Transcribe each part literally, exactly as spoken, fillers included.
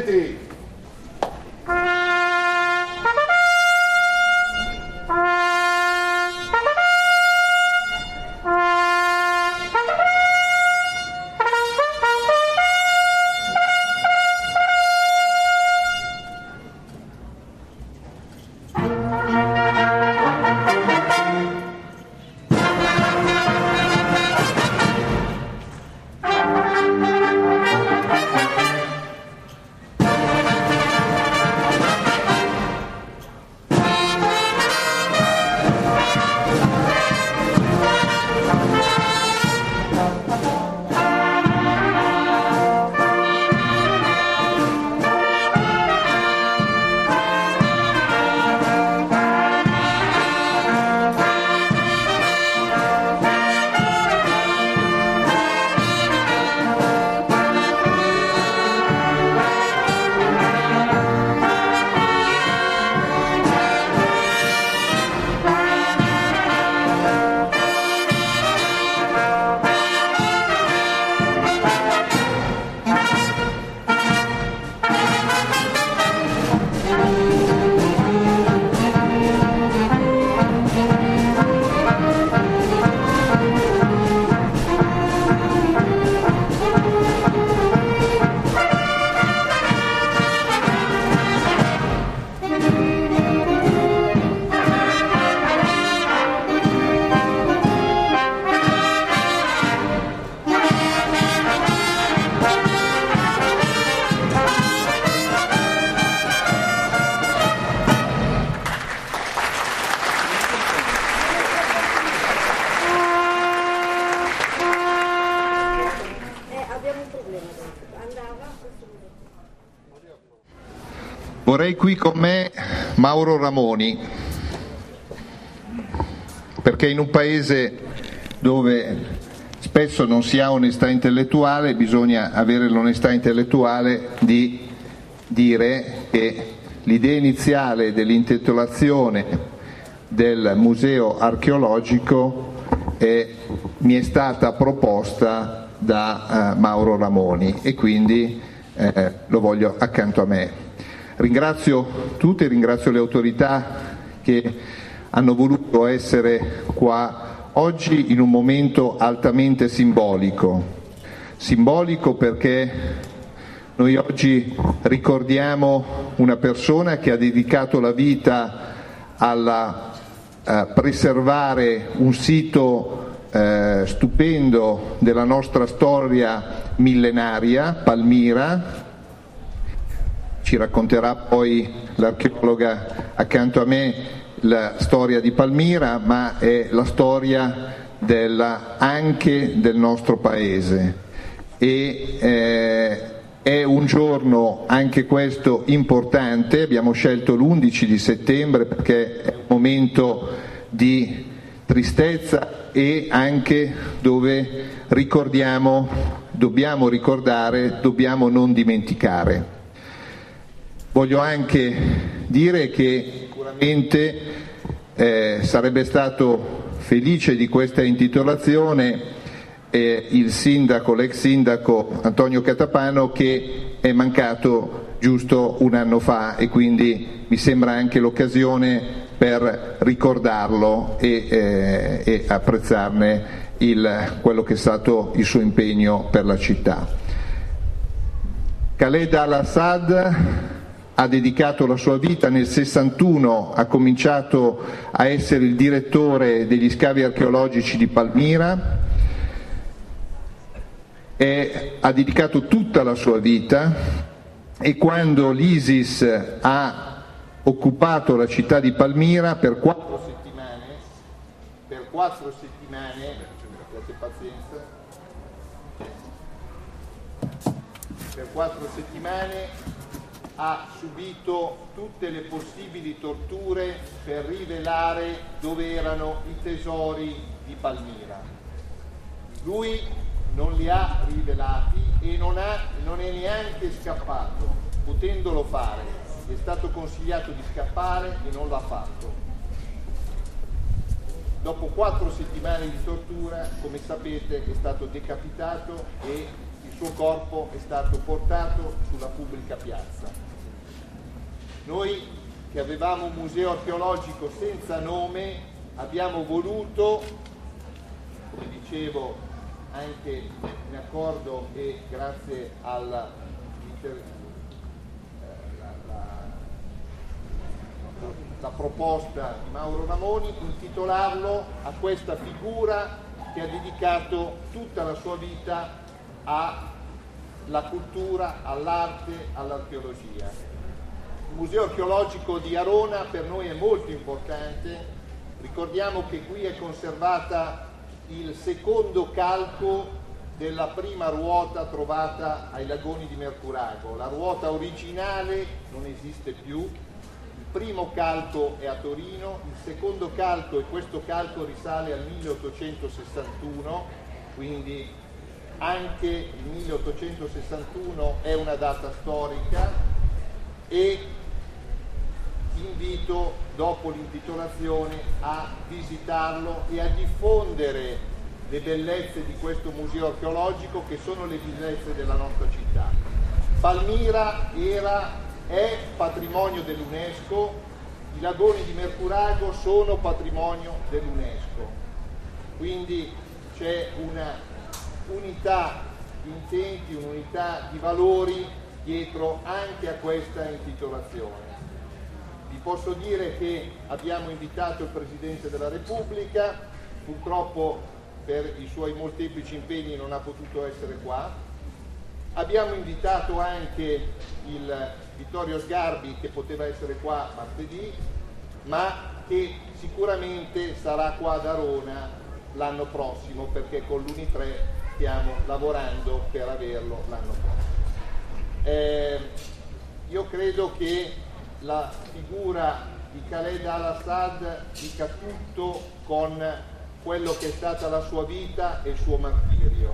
Complimenti! Vorrei qui con me Mauro Ramoni, perché in un paese dove spesso non si ha onestà intellettuale bisogna avere l'onestà intellettuale di dire che l'idea iniziale dell'intitolazione del museo archeologico è, mi è stata proposta da uh, Mauro Ramoni e quindi eh, lo voglio accanto a me. Ringrazio tutti, ringrazio le autorità che hanno voluto essere qua oggi in un momento altamente simbolico. Simbolico perché noi oggi ricordiamo una persona che ha dedicato la vita alla eh, preservare un sito eh, stupendo della nostra storia millenaria, Palmira. Ci racconterà poi l'archeologa accanto a me la storia di Palmira, ma è la storia della, anche del nostro paese. E eh, è un giorno anche questo importante, abbiamo scelto l'undici di settembre perché è un momento di tristezza e anche dove ricordiamo, dobbiamo ricordare, dobbiamo non dimenticare. Voglio anche dire che sicuramente eh, sarebbe stato felice di questa intitolazione eh, il sindaco, l'ex sindaco Antonio Catapano, che è mancato giusto un anno fa e quindi mi sembra anche l'occasione per ricordarlo e, eh, e apprezzarne il, quello che è stato il suo impegno per la città. Khaled al-Assad ha dedicato la sua vita nel sessantuno, ha cominciato a essere il direttore degli scavi archeologici di Palmira e ha dedicato tutta la sua vita, e quando l'ISIS ha occupato la città di Palmira per quattro settimane, per quattro settimane, abbiate pazienza, per quattro settimane ha subito tutte le possibili torture per rivelare dove erano i tesori di Palmira. Lui non li ha rivelati e non, ha, non è neanche scappato, potendolo fare. Gli è stato consigliato di scappare e non l'ha fatto. Dopo quattro settimane di tortura, come sapete, è stato decapitato e il suo corpo è stato portato sulla pubblica piazza. Noi che avevamo un museo archeologico senza nome abbiamo voluto, come dicevo, anche in accordo e grazie alla, la, la, la proposta di Mauro Ramoni, intitolarlo a questa figura che ha dedicato tutta la sua vita alla cultura, all'arte, all'archeologia. Il Museo Archeologico di Arona per noi è molto importante. Ricordiamo che qui è conservata il secondo calco della prima ruota trovata ai lagoni di Mercurago. La ruota originale non esiste più, il primo calco è a Torino, il secondo calco, e questo calco risale al milleottocentosessantuno, quindi anche il milleottocentosessantuno è una data storica, e invito dopo l'intitolazione a visitarlo e a diffondere le bellezze di questo museo archeologico, che sono le bellezze della nostra città. Palmira era, è patrimonio dell'UNESCO, i lagoni di Mercurago sono patrimonio dell'UNESCO, quindi c'è una unità di intenti, un'unità di valori dietro anche a questa intitolazione. Vi posso dire che abbiamo invitato il Presidente della Repubblica, purtroppo per i suoi molteplici impegni non ha potuto essere qua. Abbiamo invitato anche il Vittorio Sgarbi, che poteva essere qua martedì, ma che sicuramente sarà qua ad Arona l'anno prossimo, perché con l'Uni tre stiamo lavorando per averlo l'anno prossimo. Eh, io credo che la figura di Khaled al-Assad dica tutto con quello che è stata la sua vita e il suo martirio.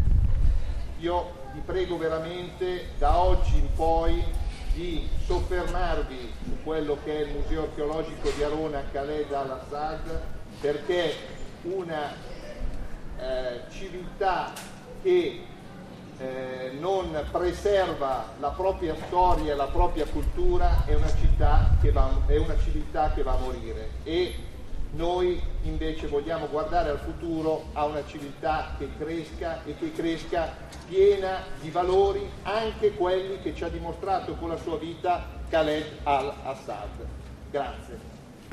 Io vi prego veramente da oggi in poi di soffermarvi su quello che è il Museo Archeologico di Arona Khaled al-Assad, perché una eh, civiltà che Eh, non preserva la propria storia e la propria cultura è una città che va, è una civiltà che va a morire, e noi invece vogliamo guardare al futuro a una civiltà che cresca e che cresca piena di valori, anche quelli che ci ha dimostrato con la sua vita Khaled al-Assad. Grazie.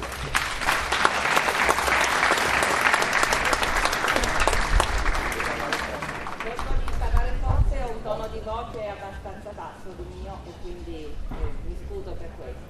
Un tono di voce è abbastanza basso di mio e quindi eh, mi scuso per questo.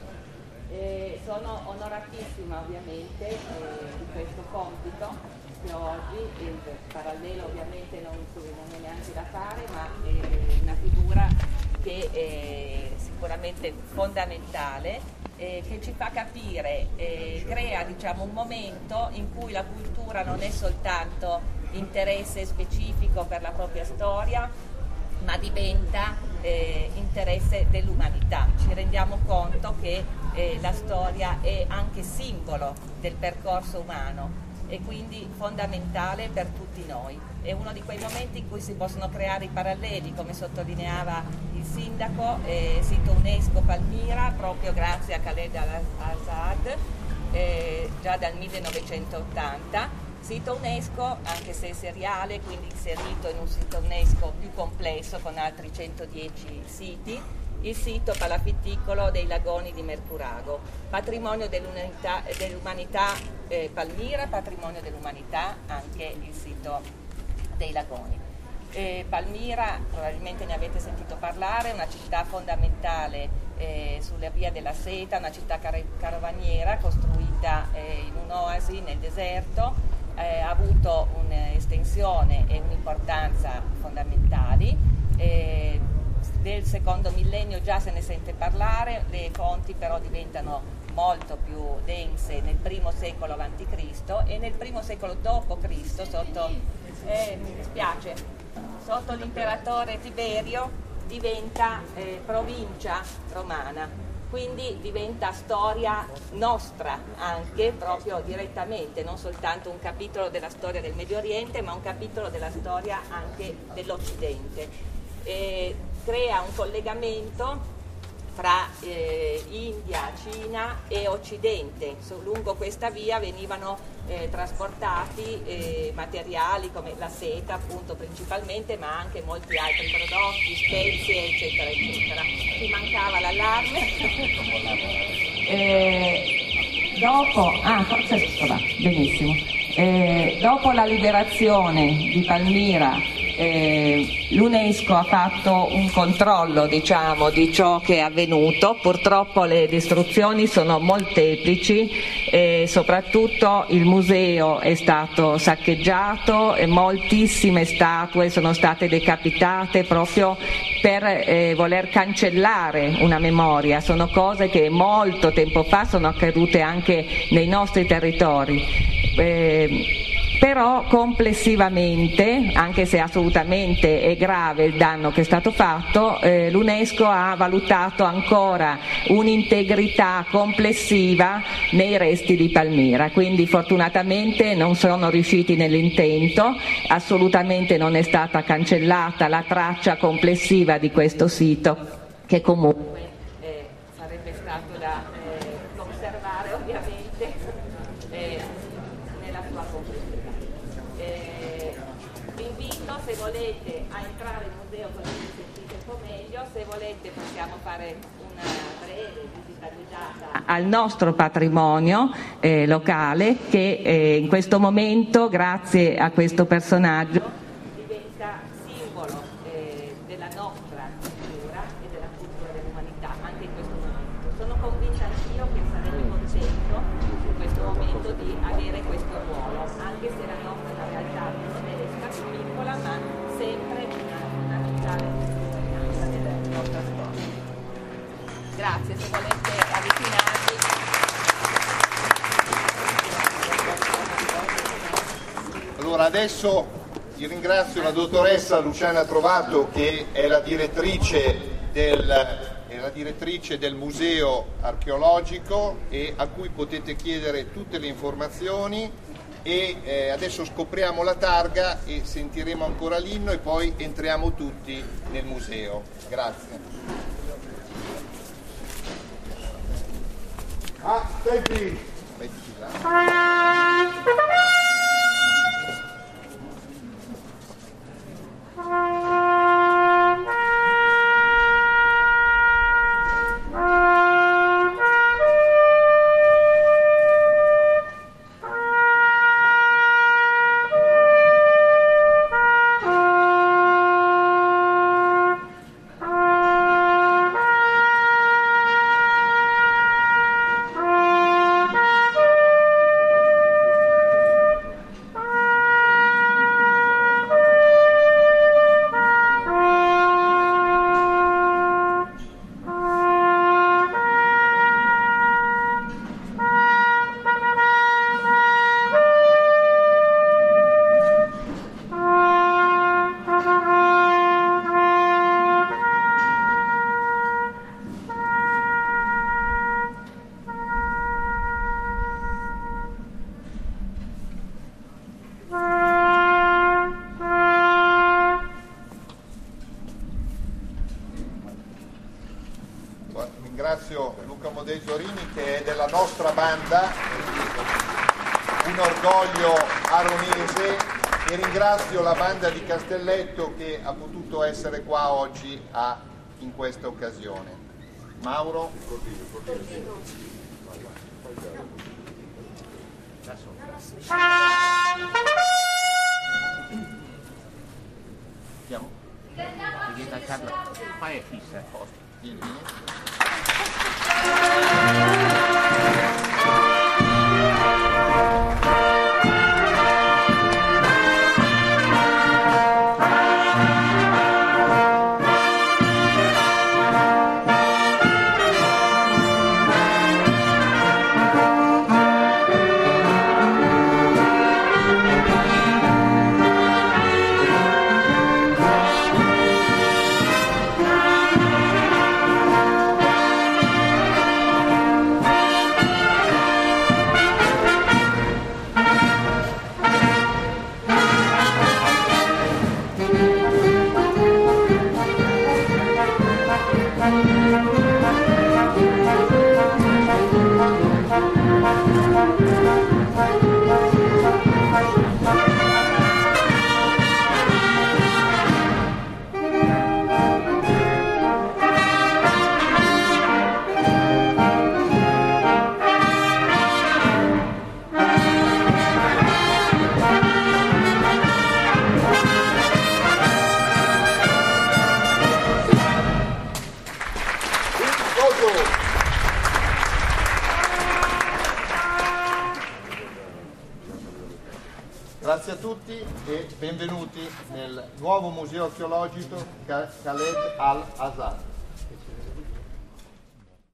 Eh, sono onoratissima ovviamente eh, di questo compito che ho oggi, in parallelo ovviamente non, non è neanche da fare, ma è una figura che è sicuramente fondamentale, eh, che ci fa capire, eh, crea diciamo un momento in cui la cultura non è soltanto interesse specifico per la propria storia, ma diventa eh, interesse dell'umanità. Ci rendiamo conto che eh, la storia è anche simbolo del percorso umano e quindi fondamentale per tutti noi. È uno di quei momenti in cui si possono creare i paralleli, come sottolineava il sindaco, eh, sito UNESCO Palmira, proprio grazie a Khaled al-Assad, eh, già dal millenovecentottanta. Sito UNESCO, anche se seriale, quindi inserito in un sito UNESCO più complesso con altri centodieci siti, il sito palafitticolo dei lagoni di Mercurago, patrimonio dell'umanità, dell'umanità eh, Palmira, patrimonio dell'umanità anche il sito dei lagoni. Eh, Palmira, probabilmente ne avete sentito parlare, è una città fondamentale eh, sulla via della seta, una città car- carovaniera costruita eh, in un'oasi nel deserto. Eh, ha avuto un'estensione e un'importanza fondamentali. Eh, del secondo millennio già se ne sente parlare, le fonti però diventano molto più dense nel primo secolo avanti Cristo e nel primo secolo dopo Cristo, sotto, eh, mi dispiace, sotto l'imperatore Tiberio diventa eh, provincia romana. Quindi diventa storia nostra anche proprio direttamente, non soltanto un capitolo della storia del Medio Oriente, ma un capitolo della storia anche dell'Occidente. eh, crea un collegamento fra eh, India, Cina e Occidente. So, lungo questa via venivano eh, trasportati eh, materiali come la seta, appunto, principalmente, ma anche molti altri prodotti, spezie, eccetera, eccetera. Mi mancava l'allarme. eh, dopo, ah, forse va, benissimo. Eh, dopo la liberazione di Palmira, Eh, l'UNESCO ha fatto un controllo, diciamo, di ciò che è avvenuto. Purtroppo le distruzioni sono molteplici e soprattutto il museo è stato saccheggiato e moltissime statue sono state decapitate proprio per eh, voler cancellare una memoria. Sono cose che molto tempo fa sono accadute anche nei nostri territori. Eh, Però complessivamente, anche se assolutamente è grave il danno che è stato fatto, eh, l'UNESCO ha valutato ancora un'integrità complessiva nei resti di Palmira, quindi fortunatamente non sono riusciti nell'intento, assolutamente non è stata cancellata la traccia complessiva di questo sito, che comunque eh, sarebbe stato da eh, conservare ovviamente eh, nella sua complessità. Se volete a entrare in museo così vi sentite un po' meglio, se volete possiamo fare una breve visita guidata al nostro patrimonio eh, locale che eh, in questo momento, grazie a questo personaggio, diventa simbolo eh, della nostra cultura e della cultura dell'umanità anche in questo momento. Sono convinta anch'io che sarebbe contento in questo momento di avere questo ruolo, anche se la nostra è una realtà modesta, piccola, ma sempre una fondamentale testimonianza della nostra storia. Grazie, se volete avvicinarvi. Allora adesso io ringrazio la dottoressa Luciana Trovato, che è la direttrice del, è la direttrice del museo archeologico e a cui potete chiedere tutte le informazioni. E eh, adesso scopriamo la targa e sentiremo ancora l'inno e poi entriamo tutti nel museo. Grazie. Ah, senti! Mettiti là. Ringrazio Luca Modesiorini, che è della nostra banda, un orgoglio aronese, e ringrazio la banda di Castelletto che ha potuto essere qua oggi a, in questa occasione. Mauro? Andiamo? Fai fissa, vieni, vieni. Grazie a tutti e benvenuti nel nuovo museo archeologico Khaled Al-Azhar.